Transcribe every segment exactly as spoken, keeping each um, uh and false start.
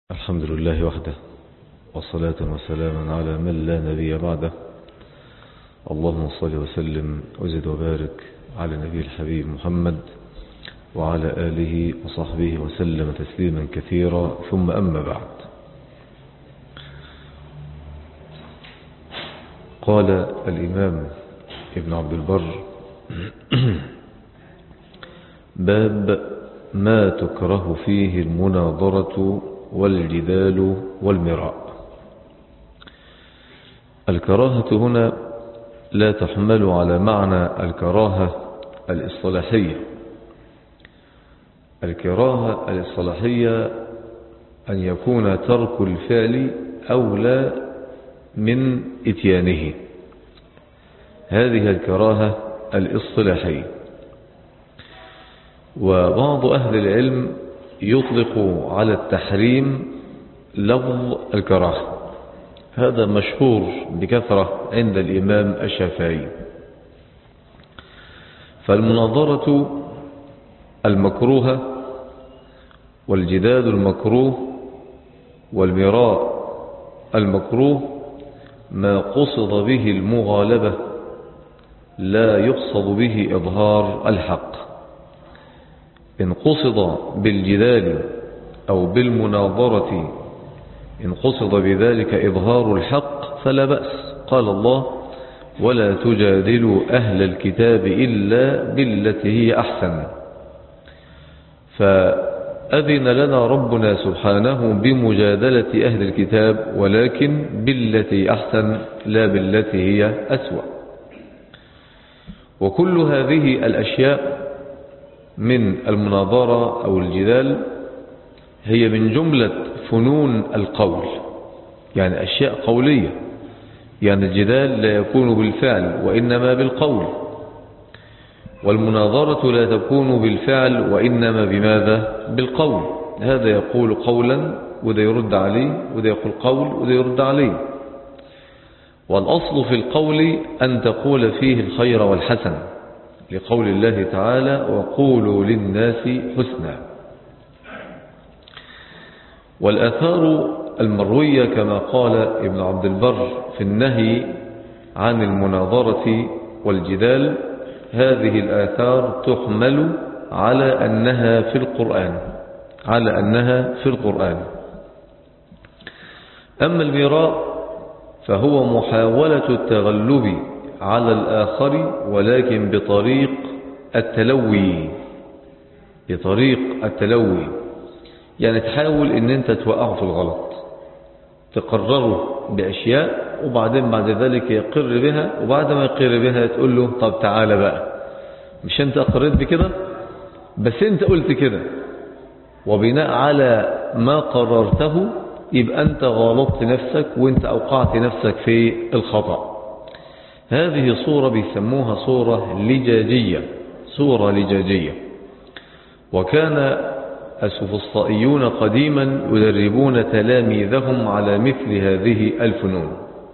الحمد لله وحده، والصلاة وسلاما على من لا نبي بعده. اللهم صل وسلم وزد وبارك على نبي الحبيب محمد وعلى آله وصحبه وسلم تسليما كثيرا، ثم أما بعد. قال الإمام ابن عبد البر: باب ما تكره فيه المناظرة والجدال والمراء. الكراهة هنا لا تحمل على معنى الكراهة الاصطلاحية. الكراهة الاصطلاحية أن يكون ترك الفعل أولى من إتيانه، هذه الكراهة الاصطلاحية. وبعض أهل العلم يطلق على التحريم لفظ الكراهة، هذا مشهور بكثرة عند الإمام الشافعي. فالمناظرة المكروهة والجدال المكروه والمراء المكروه ما قصد به المغالبة، لا يقصد به إظهار الحق. إن قصد بالجدال أو بالمناظرة إن قصد بذلك إظهار الحق فلا بأس. قال الله: ولا تجادلوا أهل الكتاب إلا بالتي هي أحسن. فأذن لنا ربنا سبحانه بمجادلة أهل الكتاب، ولكن بالتي أحسن لا بالتي هي أسوأ. وكل هذه الأشياء من المناظرة أو الجدال هي من جملة فنون القول، يعني أشياء قولية. يعني الجدال لا يكون بالفعل وإنما بالقول، والمناظرة لا تكون بالفعل وإنما بماذا؟ بالقول. هذا يقول قولا وده يرد عليه، وده يقول قول وده يرد عليه. والأصل في القول أن تقول فيه الخير والحسن، لقول الله تعالى: وقولوا للناس حسنا. والآثار المروية كما قال ابن عبد البر في النهي عن المناظرة والجدال، هذه الآثار تحمل على أنها في القرآن على أنها في القرآن. أما المراء فهو محاولة التغلب على الآخر، ولكن بطريق التلوي بطريق التلوي يعني تحاول ان انت توقعه في الغلط، تقرره بأشياء، وبعدين بعد ذلك يقر بها، وبعد ما يقر بها تقول له: طب تعالى بقى، مش انت أقررت بكده، بس انت قلت كده، وبناء على ما قررته يبقى انت غلطت نفسك وانت أوقعت نفسك في الخطأ. هذه صورة بيسموها صورة لجاجية صورة لجاجية وكان السفسطائيون قديما يدربون تلاميذهم على مثل هذه الفنون.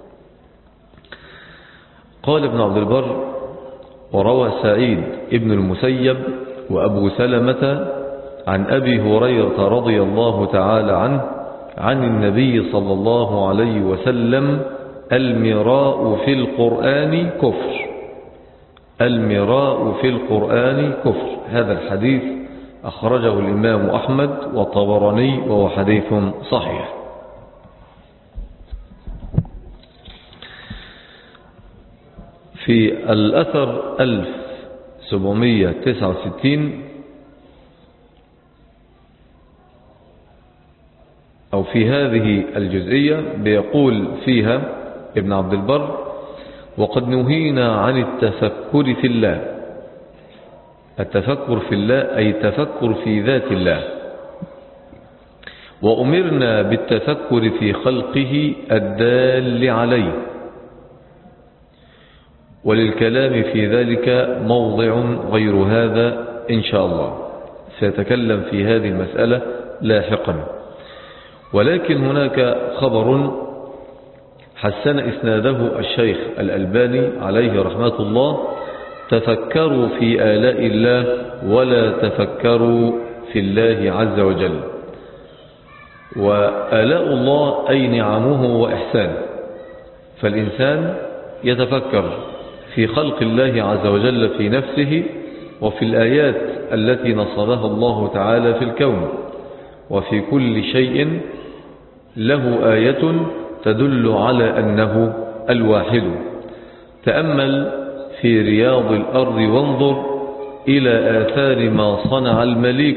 قال ابن عبد البر: وروى سعيد ابن المسيب وأبو سلمة عن أبي هريرة رضي الله تعالى عنه عن النبي صلى الله عليه وسلم: المراء في القرآن كفر المراء في القرآن كفر. هذا الحديث أخرجه الإمام أحمد والطبراني، وهو حديث صحيح. في الأثر ألف وسبعمائة وتسعة وستين أو في هذه الجزئية بيقول فيها ابن عبد البر: وقد نهينا عن التفكر في الله. التفكر في الله أي التفكر في ذات الله، وأمرنا بالتفكر في خلقه الدال عليه، وللكلام في ذلك موضع غير هذا إن شاء الله، سيتكلم في هذه المسألة لاحقا. ولكن هناك خبر حسن إسناده الشيخ الألباني عليه رحمة الله: تفكروا في آلاء الله ولا تفكروا في الله عز وجل. وآلاء الله أي نعمه وإحسانه. فالإنسان يتفكر في خلق الله عز وجل في نفسه وفي الآيات التي نصرها الله تعالى في الكون، وفي كل شيء له آية تدل على أنه الواحد. تأمل في رياض الأرض وانظر إلى آثار ما صنع المليك،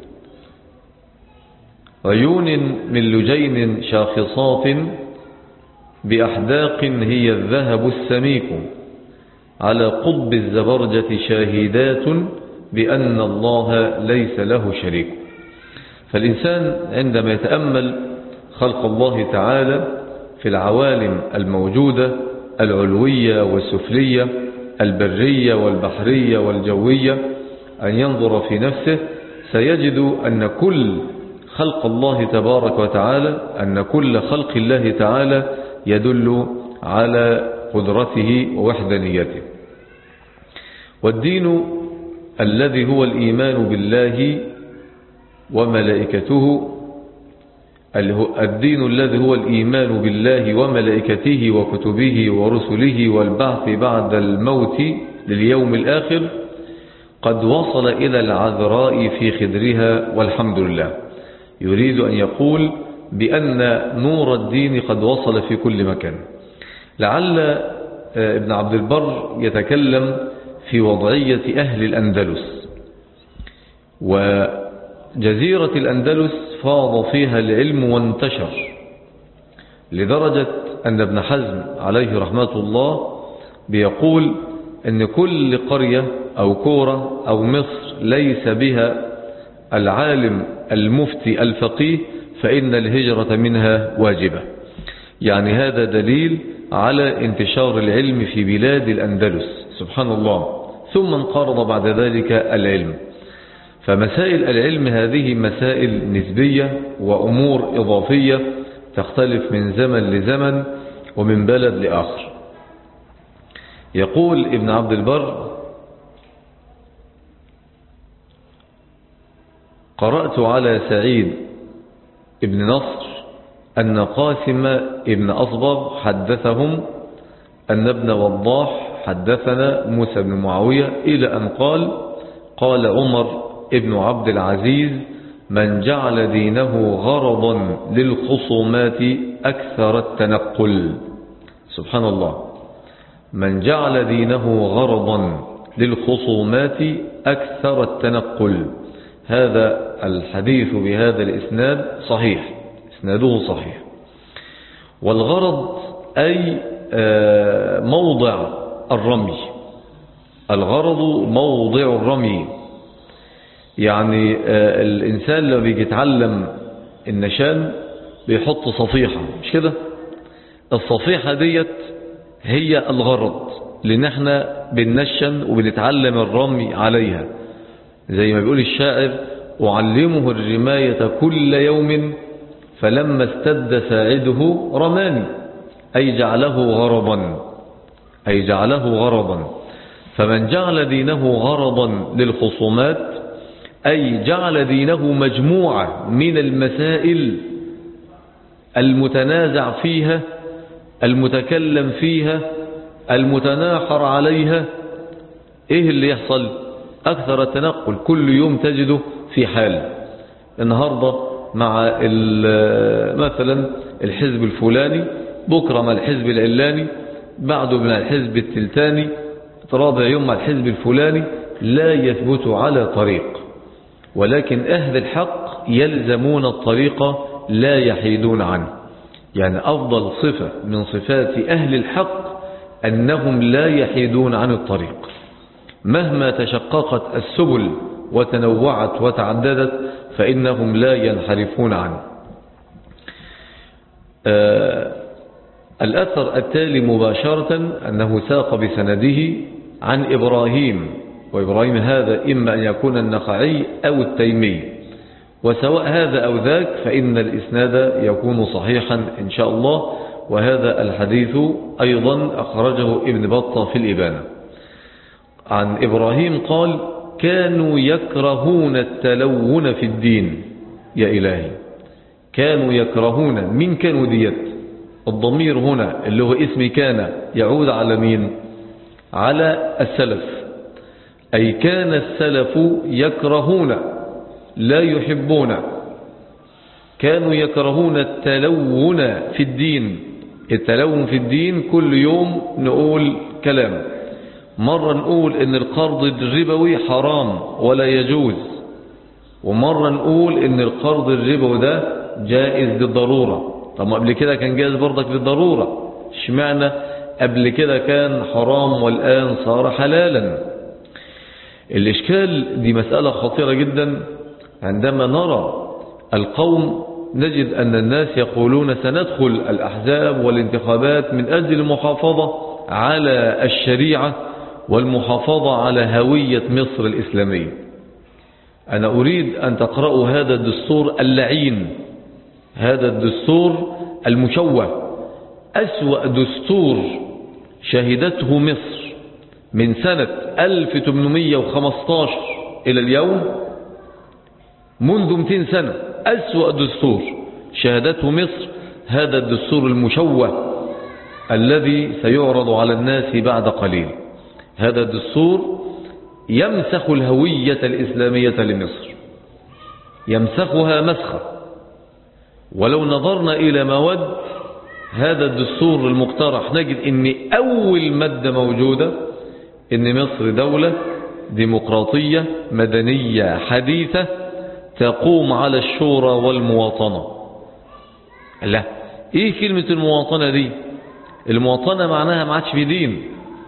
عيون من لجين شاخصات بأحداق هي الذهب السميك، على قطب الزبرجة شاهدات بأن الله ليس له شريك. فالإنسان عندما يتأمل خلق الله تعالى في العوالم الموجودة العلوية والسفلية، البرية والبحرية والجوية، أن ينظر في نفسه سيجد أن كل خلق الله تبارك وتعالى أن كل خلق الله تعالى يدل على قدرته ووحدانيته. والدين الذي هو الإيمان بالله وملائكته الدين الذي هو الإيمان بالله وملائكته وكتبه ورسله والبعث بعد الموت لليوم الآخر قد وصل إلى العذراء في خدرها والحمد لله. يريد أن يقول بأن نور الدين قد وصل في كل مكان. لعل ابن عبد البر يتكلم في وضعية أهل الأندلس، وجزيرة الأندلس فاض فيها العلم وانتشر لدرجة أن ابن حزم عليه رحمة الله بيقول أن كل قرية أو كورة أو مصر ليس بها العالم المفتي الفقيه فإن الهجرة منها واجبة. يعني هذا دليل على انتشار العلم في بلاد الأندلس سبحان الله. ثم انقرض بعد ذلك العلم. فمسائل العلم هذه مسائل نسبية وأمور إضافية تختلف من زمن لزمن ومن بلد لآخر. يقول ابن عبد البر: قرأت على سعيد ابن نصر أن قاسم ابن أصبغ حدثهم أن ابن وضاح حدثنا موسى بن معاوية إلى أن قال: قال عمر ابن عبد العزيز: من جعل دينه غرضا للخصومات أكثر التنقل. سبحان الله. من جعل دينه غرضا للخصومات أكثر التنقل. هذا الحديث بهذا الإسناد صحيح، إسناده صحيح. والغرض أي موضع الرمي. الغرض موضع الرمي. يعني الإنسان لو بيجي يتعلم النشان بيحط صفيحة، مش كده؟ الصفيحة ديت هي الغرض، لأن احنا بننشن وبنتعلم الرمي عليها. زي ما بيقول الشاعر: أعلمه الرماية كل يوم فلما استد ساعده رماني. أي جعله غرضا، أي جعله غرضا. فمن جعل دينه غرضا للخصومات أي جعل دينه مجموعة من المسائل المتنازع فيها، المتكلم فيها، المتناحر عليها. ايه اللي يحصل؟ أكثر التنقل. كل يوم تجده في حال. النهاردة مع مثلا الحزب الفلاني، بكرة مع الحزب العلاني، بعده مع الحزب التلتاني، رابع يوم مع الحزب الفلاني. لا يثبت على طريق، ولكن أهل الحق يلزمون الطريق لا يحيدون عنه. يعني أفضل صفة من صفات أهل الحق أنهم لا يحيدون عن الطريق مهما تشققت السبل وتنوعت وتعددت، فإنهم لا ينحرفون عنه. آه الأثر التالي مباشرة أنه ساق بسنده عن إبراهيم، وإبراهيم هذا إما أن يكون النخعي أو التيمي، وسواء هذا أو ذاك فإن الإسناد يكون صحيحا إن شاء الله. وهذا الحديث أيضا أخرجه ابن بطة في الإبانة. عن إبراهيم قال: كانوا يكرهون التلون في الدين. يا إلهي، كانوا يكرهون. من كانوا ديت؟ الضمير هنا اللي هو اسم كان يعود على مين؟ على السلف. أي كان السلف يكرهون لا يحبون، كانوا يكرهون التلون في الدين. التلون في الدين كل يوم نقول كلام، مرة نقول ان القرض الربوي حرام ولا يجوز، ومرة نقول ان القرض الربوي ده جائز بالضرورة. طب قبل كده كان جائز برضك بالضرورة، اشمعنى قبل كده كان حرام والآن صار حلالا؟ الإشكال دي مسألة خطيرة جدا. عندما نرى القوم نجد أن الناس يقولون سندخل الأحزاب والانتخابات من أجل المحافظة على الشريعة والمحافظة على هوية مصر الإسلامية. أنا أريد أن تقرأوا هذا الدستور اللعين، هذا الدستور المشوه، أسوأ دستور شهدته مصر من سنة ألف وثمانمئة وخمسة عشر إلى اليوم، منذ مئتين سنة. أسوأ دستور شهدته مصر هذا الدستور المشوه الذي سيعرض على الناس بعد قليل. هذا الدستور يمسخ الهوية الإسلامية لمصر، يمسخها مسخة. ولو نظرنا إلى مواد هذا الدستور المقترح نجد أن أول مادة موجودة أن مصر دولة ديمقراطية مدنية حديثة تقوم على الشورى والمواطنة. لا، إيه كلمة المواطنة دي؟ المواطنة معناها ما عادش في دين،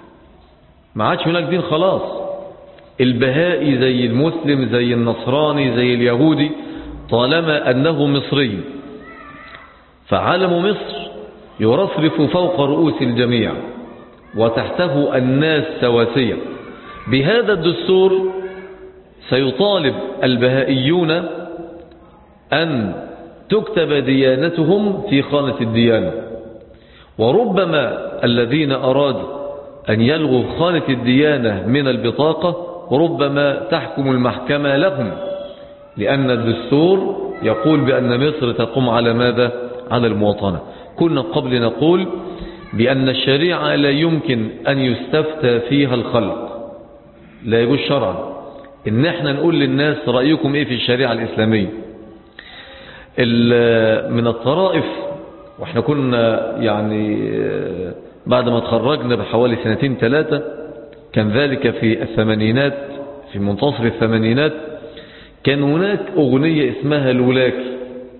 ما عادش هناك دين خلاص. البهائي زي المسلم زي النصراني زي اليهودي طالما أنه مصري، فعلم مصر يرفرف فوق رؤوس الجميع وتحته الناس سواسية. بهذا الدستور سيطالب البهائيون أن تكتب ديانتهم في خانة الديانة، وربما الذين أرادوا أن يلغوا خانة الديانة من البطاقة ربما تحكم المحكمة لهم، لأن الدستور يقول بأن مصر تقوم على ماذا؟ على المواطنة. كنا قبل نقول بأن الشريعة لا يمكن أن يستفتى فيها الخلق، لا يجوز شرعا إن احنا نقول للناس رأيكم إيه في الشريعة الإسلامية. من الطرائف، واحنا كنا يعني بعد ما تخرجنا بحوالي سنتين ثلاثة، كان ذلك في الثمانينات، في منتصف الثمانينات، كان هناك أغنية اسمها الولاكي.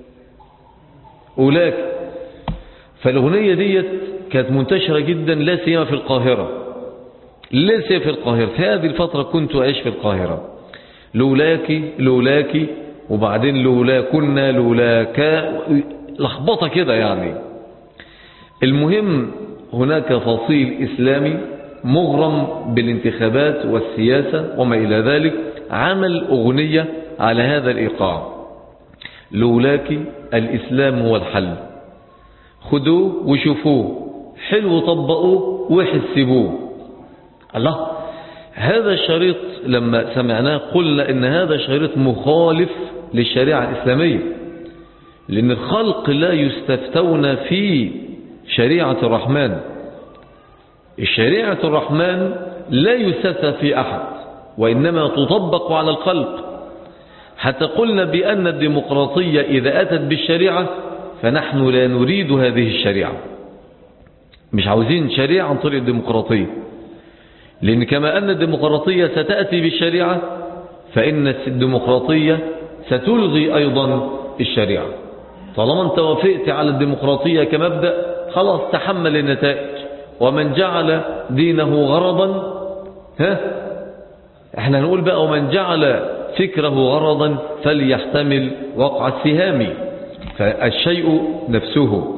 ولاكي، فالأغنية ديت كانت منتشرة جدا لا سيما في القاهرة، لا سيما في القاهرة. في هذه الفترة كنت أعيش في القاهرة. لولاكي لولاكي وبعدين لولا كنا لولاكا، لخبطة كده يعني. المهم هناك فصيل إسلامي مغرم بالانتخابات والسياسة وما إلى ذلك عمل أغنية على هذا الإيقاع: لولاكي الإسلام هو الحل، خذوه وشوفوه، حلو طبقوه وحسبوه. الله، هذا الشريط لما سمعناه قلنا إن هذا شريط مخالف للشريعة الإسلامية، لأن الخلق لا يستفتون في شريعة الرحمن. الشريعة الرحمن لا يستفتى في أحد، وإنما تطبق على الخلق. حتى قلنا بأن الديمقراطية إذا أتت بالشريعة فنحن لا نريد هذه الشريعة، مش عاوزين شريعة عن طريق الديمقراطية، لأن كما أن الديمقراطية ستأتي بالشريعة فإن الديمقراطية ستلغي أيضا الشريعة. طالما أنت وافقت على الديمقراطية كمبدأ خلاص تحمل النتائج. ومن جعل دينه غرضا، ها احنا هنقول بقى ومن جعل فكره غرضا فليحتمل وقع السهام، فالشيء نفسه.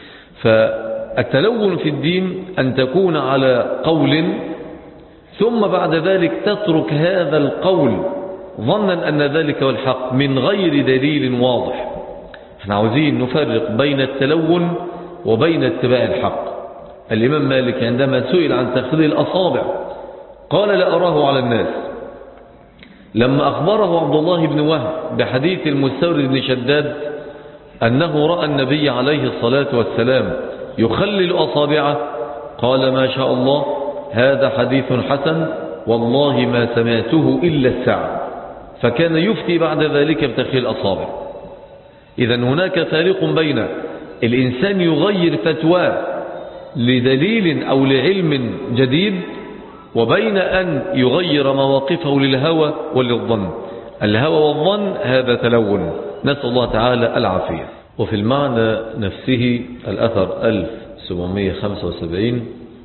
فالتلون في الدين أن تكون على قول ثم بعد ذلك تترك هذا القول ظنا أن ذلك هو الحق من غير دليل واضح. احنا عاوزين نفرق بين التلون وبين اتباع الحق. الإمام مالك عندما سئل عن تخليل الأصابع قال لا أراه على الناس. لما أخبره عبد الله بن وهب بحديث المستورد بن شداد أنه رأى النبي عليه الصلاة والسلام يخلل أصابعه قال ما شاء الله هذا حديث حسن والله ما سمعته إلا الساعة، فكان يفتي بعد ذلك بتخليل الأصابع. إذا هناك فارق بين الإنسان يغير فتواه لدليل أو لعلم جديد وبين أن يغير مواقفه للهوى وللظن. الهوى والظن هذا تلون، نسأل الله تعالى العافية. وفي المعنى نفسه الأثر ألف وسبعمائة وخمسة وسبعين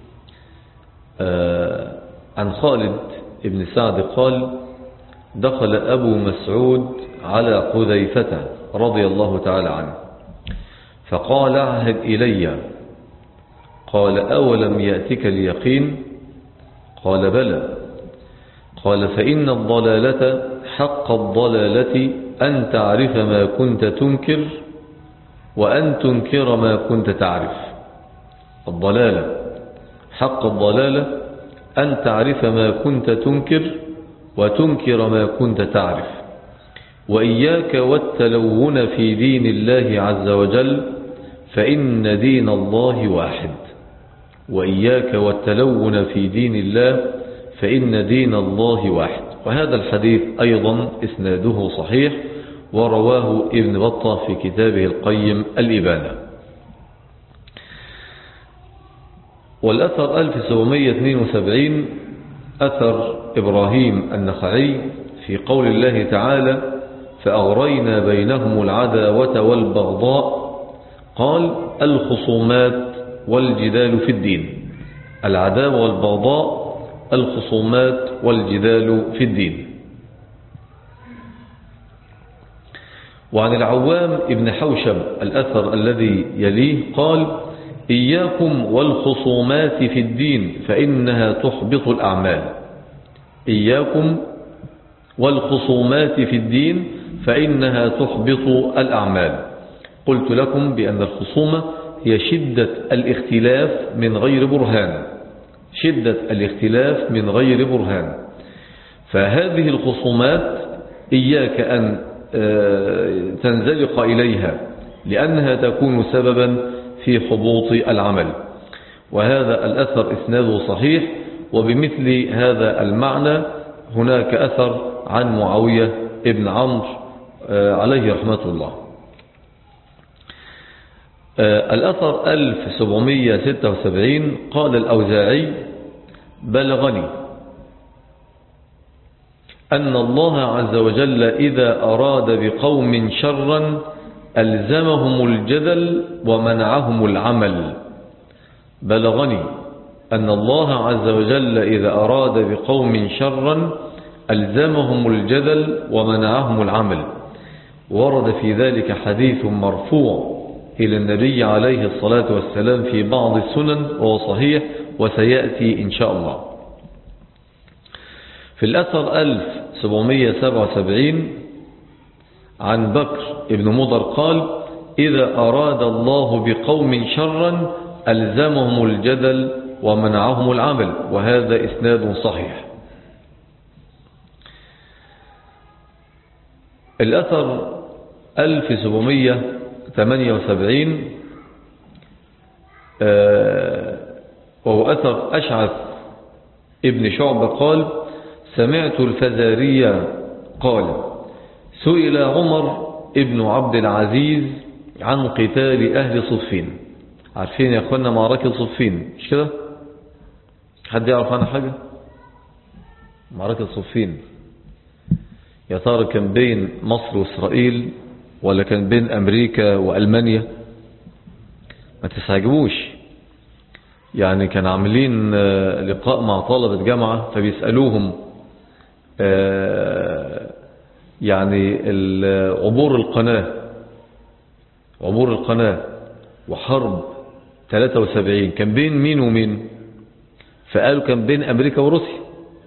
آه عن خالد بن سعد قال دخل أبو مسعود على حذيفة رضي الله تعالى عنه فقال عهد إلي، قال أولم يأتك اليقين؟ قال بلى. قال فإن الضلالة حق الضلالة أن تعرف ما كنت تنكر وأن تنكر ما كنت تعرف. الضلالة حق الضلالة أن تعرف ما كنت تنكر وتنكر ما كنت تعرف. وإياك والتلون في دين الله عز وجل فإن دين الله واحد. وإياك والتلون في دين الله فإن دين الله واحد. وهذا الحديث أيضا إسناده صحيح ورواه ابن بطة في كتابه القيم الإبانة. والأثر ألف وسبعمائة واثنين وسبعين أثر إبراهيم النخعي في قول الله تعالى فأغرينا بينهم العداوة والبغضاء، قال الخصومات والجدال في الدين. العداوة والبغضاء الخصومات والجدال في الدين. وعن العوام ابن حوشب الأثر الذي يليه قال إياكم والخصومات في الدين فإنها تحبط الأعمال. إياكم والخصومات في الدين فإنها تحبط الأعمال. قلت لكم بأن الخصومة هي شدة الاختلاف من غير برهان، شدة الاختلاف من غير برهان. فهذه الخصومات إياك أن تنزلق إليها لأنها تكون سببا في حبوط العمل. وهذا الأثر إسناده صحيح. وبمثل هذا المعنى هناك أثر عن معاوية ابن عمرو عليه رحمة الله. الأثر ألف وسبعمائة وستة وسبعين قال الأوزاعي بلغني أن الله عز وجل إذا أراد بقوم شرا ألزمهم الجدل ومنعهم العمل. بلغني أن الله عز وجل إذا أراد بقوم شرا ألزمهم الجدل ومنعهم العمل. ورد في ذلك حديث مرفوع إلى النبي عليه الصلاة والسلام في بعض السنن وهو صحيح وسيأتي إن شاء الله. في الأثر ألف وسبعمائة وسبعة وسبعين عن بكر ابن مضر قال إذا أراد الله بقوم شرا ألزمهم الجدل ومنعهم العمل. وهذا إسناد صحيح. الأثر ألف وسبعمائة وثمانية وسبعين وهو أثر أشعث ابن شعبة قال سمعت الفزارية قال سئل عمر ابن عبد العزيز عن قتال أهل صفين. عارفين يا أخوانا معركة صفين مش كده؟ حد يعرف عنها حاجة؟ معركة صفين يا ترى كان بين مصر وإسرائيل ولا كان بين أمريكا وألمانيا؟ ما تستعجبوش، يعني كان عاملين لقاء مع طلبة جامعة فبيسألوهم يعني عبور القناة عبور القناة وحرب ثلاثة وسبعين كان بين مين ومين؟ فقالوا كان بين أمريكا وروسيا.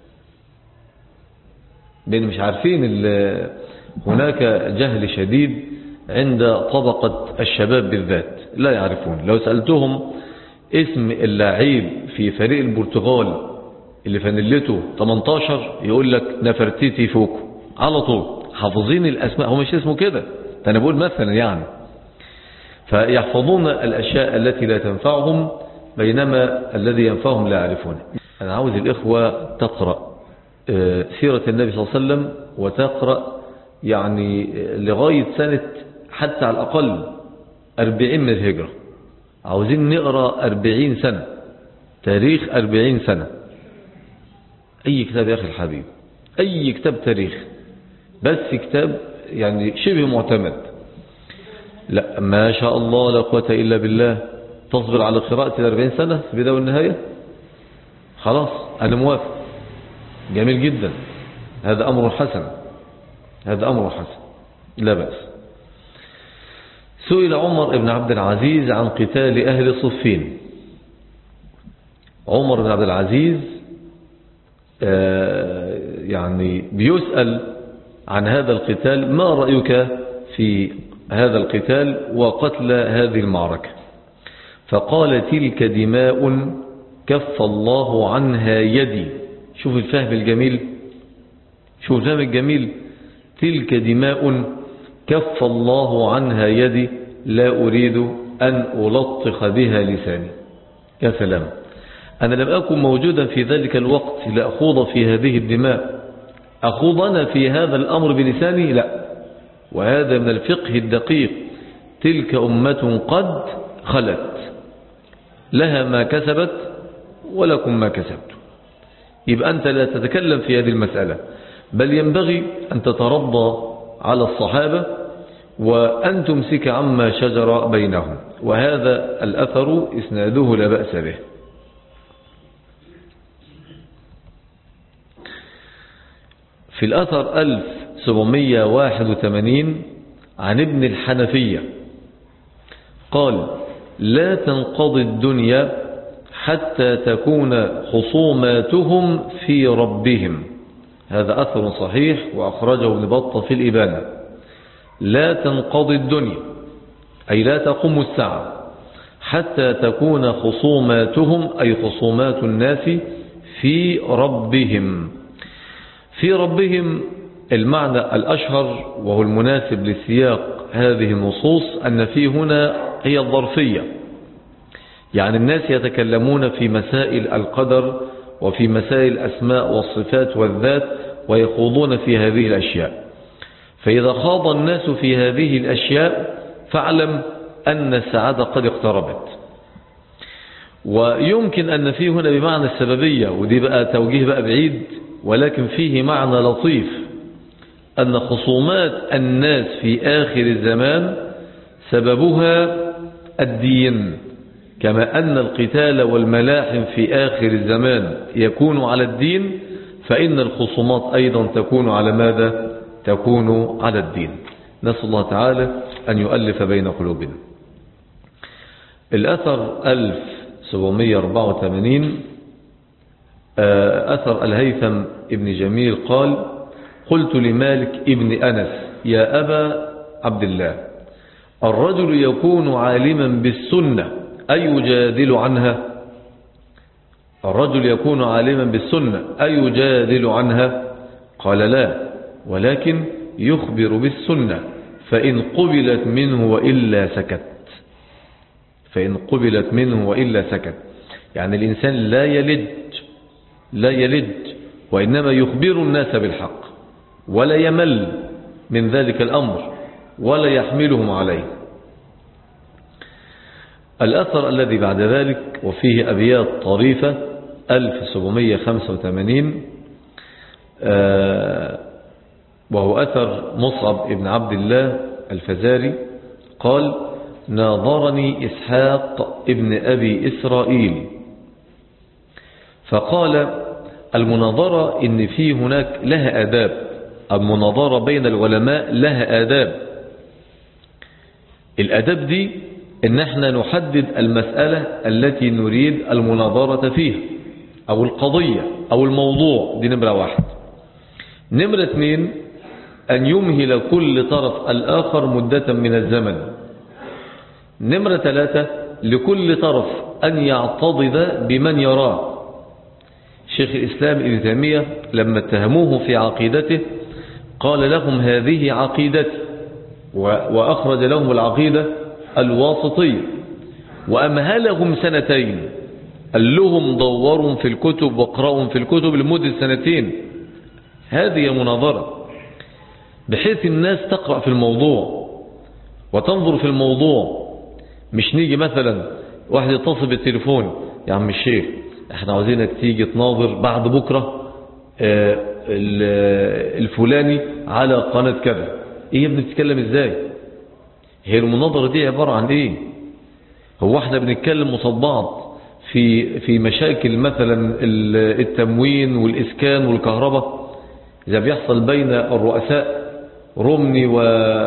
بين مش عارفين. هناك جهل شديد عند طبقة الشباب بالذات لا يعرفون. لو سألتهم اسم اللاعب في فريق البرتغال اللي فنلته ثمانية عشر يقول لك نفرتيتي فوكو على طول، حافظين الأسماء. هو مش اسمه كده، أنا بقول مثلا يعني فيحفظون الأشياء التي لا تنفعهم بينما الذي ينفعهم لا يعرفونه. أنا عاوز الإخوة تقرأ سيرة النبي صلى الله عليه وسلم، وتقرأ يعني لغاية سنة حتى على الأقل أربعين من الهجرة. عاوزين نقرأ أربعين سنة تاريخ، أربعين سنة أي كتاب يا أخي الحبيب، أي كتاب تاريخ، بس كتاب يعني شبه معتمد. لا ما شاء الله لا قوة إلا بالله، تصبر على قراءة الأربعين سنة في البداية والنهاية، خلاص أنا موافق، جميل جدا، هذا أمر حسن، هذا أمر حسن لا بأس. سئل عمر بن عبد العزيز عن قتال أهل صفين. عمر بن عبد العزيز يعني بيسأل عن هذا القتال، ما رأيك في هذا القتال وقتل هذه المعركة؟ فقال تلك دماء كف الله عنها يدي. شوف الفهم الجميل، شوف الفهم الجميل، تلك دماء كف الله عنها يدي لا أريد أن ألطخ بها لساني. يا سلام، أنا لم أكن موجودا في ذلك الوقت لأخوض في هذه الدماء، أخوض أنا في هذا الأمر بلساني؟ لا. وهذا من الفقه الدقيق. تلك أمة قد خلت لها ما كسبت ولكم ما كسبت. يبقى أنت لا تتكلم في هذه المسألة، بل ينبغي أن تترضى على الصحابة وأن تمسك عما شجر بينهم. وهذا الأثر إسناده لا بأس به. في الأثر ألف وسبعمئة وواحد وثمانين عن ابن الحنفية قال: لا تنقضي الدنيا حتى تكون خصوماتهم في ربهم. هذا أثر صحيح وأخرجه ابن بطة في الإبانة. لا تنقضي الدنيا أي لا تقوم الساعة حتى تكون خصوماتهم أي خصومات الناس في ربهم. في ربهم المعنى الأشهر وهو المناسب لسياق هذه النصوص أن في هنا هي الظرفية، يعني الناس يتكلمون في مسائل القدر وفي مسائل الأسماء والصفات والذات ويخوضون في هذه الأشياء. فإذا خاض الناس في هذه الأشياء فاعلم أن السعادة قد اقتربت. ويمكن أن في هنا بمعنى السببية، ودي بقى توجيه بقى بعيد، ولكن فيه معنى لطيف، أن خصومات الناس في آخر الزمان سببها الدين، كما أن القتال والملاحم في آخر الزمان يكون على الدين، فإن الخصومات أيضا تكون على ماذا؟ تكون على الدين. نسأل الله تعالى أن يؤلف بين قلوبنا. الأثر ألف وسبعمئة وأربعة وثمانين أثر الهيثم ابن جميل قال: قلت لمالك ابن أنس: يا أبا عبد الله، الرجل يكون عالما بالسنة أيجادل عنها؟ الرجل يكون عالما بالسنة أيجادل عنها؟ قال: لا، ولكن يخبر بالسنة، فإن قبلت منه وإلا سكت. فإن قبلت منه وإلا سكت، يعني الإنسان لا يلد لا يلد وإنما يخبر الناس بالحق، ولا يمل من ذلك الأمر ولا يحملهم عليه. الأثر الذي بعد ذلك وفيه أبيات طريفة ألف وسبعمئة وخمسة وثمانين آه وهو أثر مصعب ابن عبد الله الفزاري قال: ناظرني إسحاق ابن أبي إسرائيل فقال: المناظرة إن في هناك لها آداب، المناظرة بين العلماء لها آداب. الآداب دي إن احنا نحدد المسألة التي نريد المناظرة فيها أو القضية أو الموضوع، دي نمرة واحد. نمرة اثنين أن يمهل كل طرف الآخر مدة من الزمن. نمرة ثلاثة لكل طرف أن يعتضد بمن يراه. شيخ الإسلام ابن تيمية لما اتهموه في عقيدته قال لهم: هذه عقيدتي، وأخرج لهم العقيدة الواسطية، وأمهلهم سنتين، قال لهم دوروا في الكتب واقرأوا في الكتب لمدة سنتين. هذه مناظرة بحيث الناس تقرأ في الموضوع وتنظر في الموضوع. مش نيجي مثلا واحد يتصل بالتليفون، يا عم الشيخ احنا عاوزينك تيجي تناظر بعد بكرة الفلاني على قناة كذا. ايه يا ابني بتتكلم ازاي؟ هي المناظرة دي عبارة عن ايه؟ هو احنا بنتكلم قصاد بعض في في مشاكل مثلا التموين والإسكان والكهرباء إذا بيحصل بين الرؤساء رومني و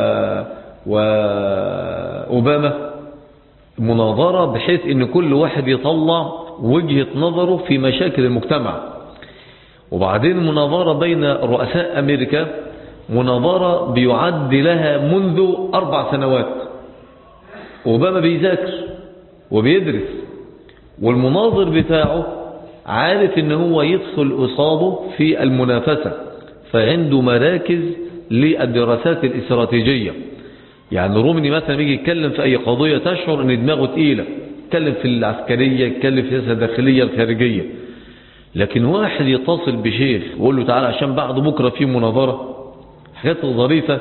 وأوباما، مناظرة بحيث ان كل واحد يطلع وجهة نظره في مشاكل المجتمع. وبعدين مناظرة بين رؤساء أمريكا، مناظرة بيعد لها منذ أربع سنوات. أوباما بيذاكر وبيدرس، والمناظر بتاعه عارف ان هو يدخل قصاده في المنافسة، فعنده مراكز للدراسات الاستراتيجية. يعني رومني مثلا يجي يتكلم في اي قضية تشعر ان دماغه تقيلة، يتكلم في العسكرية، يتكلم في السياسة الداخلية الخارجية. لكن واحد يتصل بشيخ ويقول له تعالى عشان بعد بكرة في مناظرة. حاجات ظريفة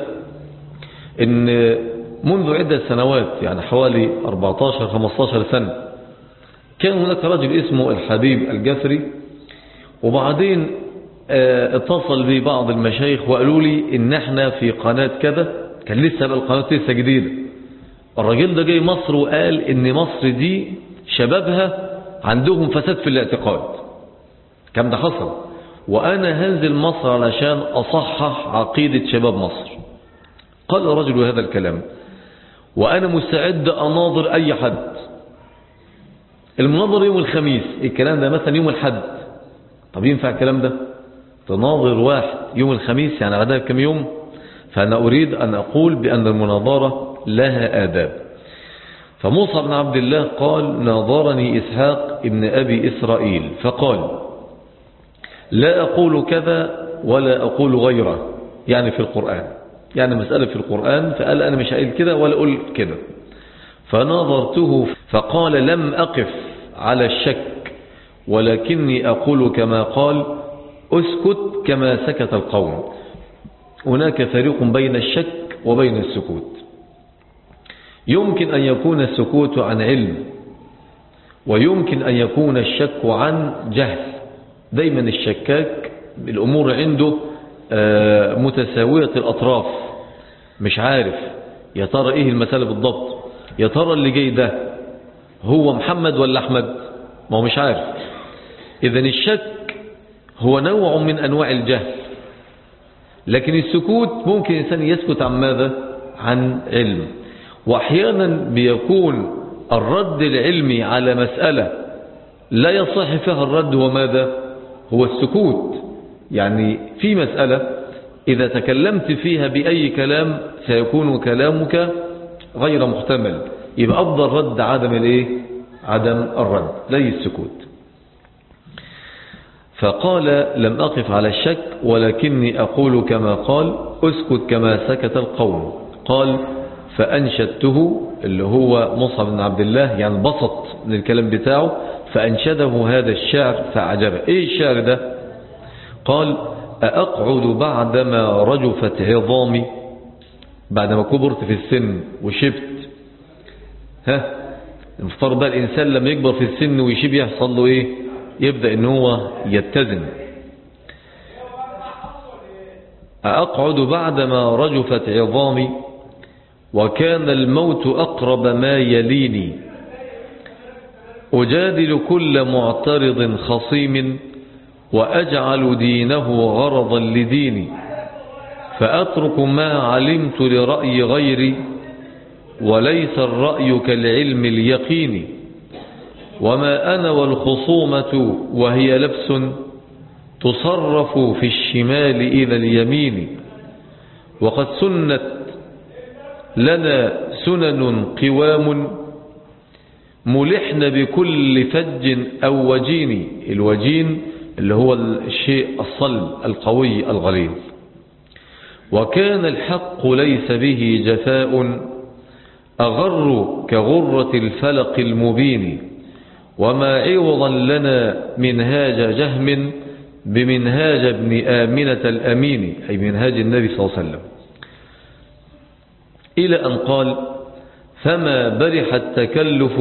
ان منذ عدة سنوات، يعني حوالي أربعتاشر خمستاشر سنة، كان هناك رجل اسمه الحبيب الجفري، وبعدين اتصل بي بعض المشايخ وقالوا لي ان احنا في قناة كذا، كان لسه بقى القناة لسه جديدة. الراجل ده جاي مصر وقال ان مصر دي شبابها عندهم فساد في الاعتقاد. كم ده حصل، وانا هنزل مصر علشان اصحح عقيدة شباب مصر. قال الرجل هذا الكلام، وانا مستعد اناظر اي حد. المناظر يوم الخميس، الكلام ده مثلا يوم الحد. طب ينفع الكلام ده؟ تناظر واحد يوم الخميس، يعني غدا كم يوم؟ فأنا أريد أن أقول بأن المناظرة لها آداب. فموسى بن عبد الله قال ناظرني إسحاق ابن أبي إسرائيل فقال لا أقول كذا ولا أقول غيره، يعني في القرآن، يعني مسألة في القرآن، فقال أنا مش قايل كده ولا أقول كده. فناظرته فقال لم أقف على الشك ولكني أقول كما قال أسكت كما سكت القوم. هناك فريق بين الشك وبين السكوت. يمكن أن يكون السكوت عن علم، ويمكن أن يكون الشك عن جهل. دايما الشكاك الأمور عنده متساوية الأطراف، مش عارف يا ترى إيه المسألة بالضبط، يا ترى اللي جاي ده هو محمد ولا أحمد، ما هو مش عارف. إذن الشك هو نوع من أنواع الجهل. لكن السكوت ممكن الإنسان يسكت عن ماذا؟ عن علم. وأحيانا بيكون الرد العلمي على مسألة لا يصح فيها الرد، وماذا هو السكوت. يعني في مسألة إذا تكلمت فيها بأي كلام سيكون كلامك غير محتمل، يبقى أفضل رد عدم الإيه؟ عدم الرد، لي السكوت. فقال لم أقف على الشك ولكني أقول كما قال أسكت كما سكت القوم. قال فأنشدته، اللي هو مصعب بن عبد الله، يعني بسط من الكلام بتاعه، فأنشده هذا الشعر فعجبه. إيه الشعر ده؟ قال أأقعد بعدما رجفت عظامي، بعدما كبرت في السن وشبت. ها المفترض بقى الإنسان لما يكبر في السن ويشيب يحصل له إيه؟ يبدأ إن هو يتزن. أقعد بعدما رجفت عظامي وكان الموت أقرب ما يليني، أجادل كل معترض خصيم وأجعل دينه غرضا لديني، فأترك ما علمت لرأي غيري وليس الرأي كالعلم اليقين، وما أنا والخصومة وهي لبس تصرف في الشمال إلى اليمين، وقد سنت لنا سنن قوام ملحن بكل فج أو وجين. الوجين اللي هو الشيء الصلب القوي الغليظ. وكان الحق ليس به جفاء أغر كغرة الفلق المبين وما عوضا لنا منهاج جهم بمنهاج ابن آمنة الأمين، أي منهاج النبي صلى الله عليه وسلم، إلى أن قال: فما برح التكلف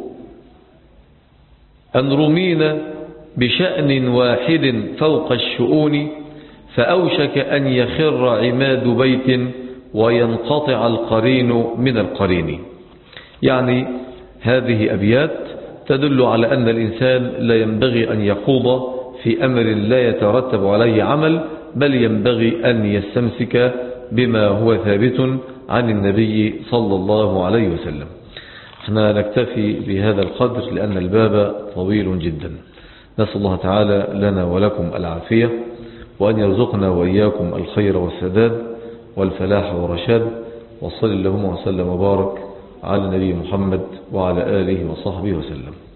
أن رمينا بشأن واحد فوق الشؤون، فأوشك أن يخر عماد بيت وينقطع القرين من القرين. يعني هذه أبيات تدل على أن الإنسان لا ينبغي أن يخوض في أمر لا يترتب عليه عمل، بل ينبغي أن يستمسك بما هو ثابت عن النبي صلى الله عليه وسلم. احنا نكتفي بهذا القدر لأن الباب طويل جدا. نسأل الله تعالى لنا ولكم العافية، وأن يرزقنا وإياكم الخير والسداد والفلاح والرشاد. وصل اللهم وسلم وبارك على نبي محمد وعلى آله وصحبه وسلم.